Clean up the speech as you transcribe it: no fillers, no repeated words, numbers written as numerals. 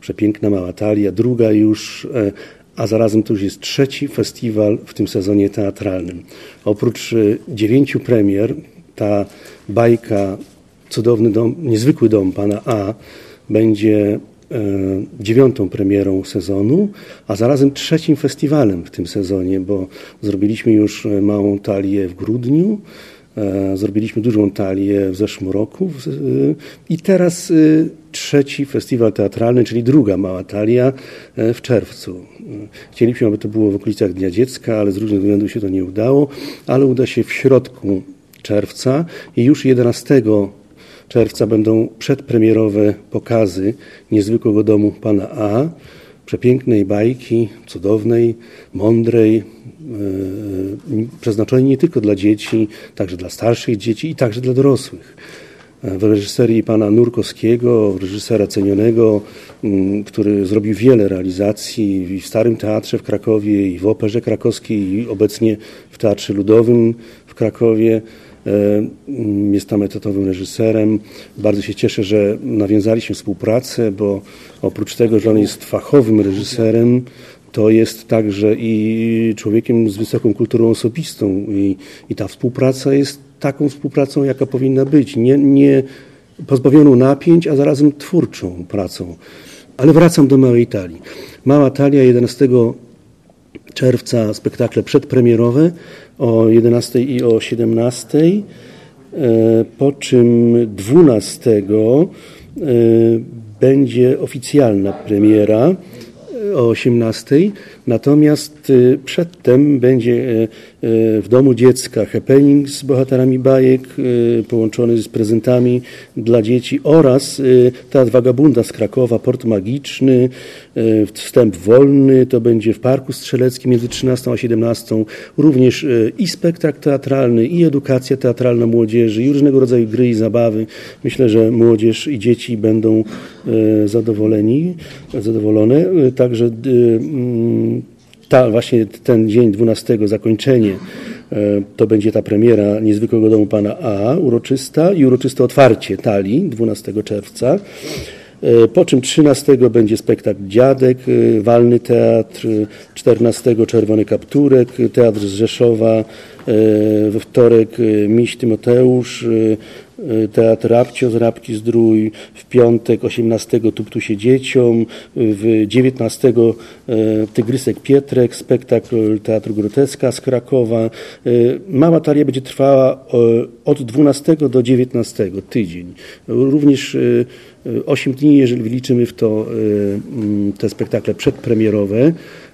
Przepiękna Mała Talia, druga już, a zarazem to już jest trzeci festiwal w tym sezonie teatralnym. Oprócz 9 premier, ta bajka Cudowny dom, niezwykły dom pana A będzie 9. premierą sezonu, a zarazem trzecim festiwalem w tym sezonie, bo zrobiliśmy już Małą Talię w grudniu, zrobiliśmy Dużą Talię w zeszłym roku i teraz trzeci festiwal teatralny, czyli druga Mała Talia w czerwcu. Chcieliśmy, aby to było w okolicach Dnia Dziecka, ale z różnych względów się to nie udało, ale uda się w środku czerwca i już 11 czerwca będą przedpremierowe pokazy Niezwykłego domu pana A, przepięknej bajki, cudownej, mądrej, przeznaczonej nie tylko dla dzieci, także dla starszych dzieci i także dla dorosłych. W reżyserii pana Nurkowskiego, reżysera cenionego, który zrobił wiele realizacji i w Starym Teatrze w Krakowie, i w Operze Krakowskiej, i obecnie w Teatrze Ludowym w Krakowie. Jest tam etatowym reżyserem. Bardzo się cieszę, że nawiązaliśmy współpracę, bo oprócz tego, że on jest fachowym reżyserem, to jest także i człowiekiem z wysoką kulturą osobistą i ta współpraca jest taką współpracą, jaka powinna być. Nie pozbawioną napięć, a zarazem twórczą pracą. Ale wracam do Małej Talii. Mała Talia 11 czerwca spektakle przedpremierowe o 11 i o 17, po czym 12 będzie oficjalna premiera o 18, natomiast przedtem będzie w Domu Dziecka happening z bohaterami bajek połączony z prezentami dla dzieci oraz Teatr Wagabunda z Krakowa, Port Magiczny, wstęp wolny, to będzie w Parku Strzeleckim między 13 a 17, również i spektakl teatralny, i edukacja teatralna młodzieży, i różnego rodzaju gry i zabawy. Myślę, że młodzież i dzieci będą zadowolone. Także właśnie ten dzień 12, zakończenie, to będzie ta premiera Niezwykłego domu pana A, uroczysta i uroczyste otwarcie Talii 12 czerwca. Po czym 13 będzie spektakl Dziadek, Walny Teatr, 14 Czerwony Kapturek, Teatr z Rzeszowa, we wtorek Miś Tymoteusz, Teatr Rabcio z Rabki Zdrój, w piątek 18 Tuptusie dzieciom, w 19 Tygrysek Pietrek, spektakl Teatru Groteska z Krakowa. Mała Talia będzie trwała od 12 do 19, tydzień. Również 8 dni, jeżeli liczymy w to te spektakle przedpremierowe.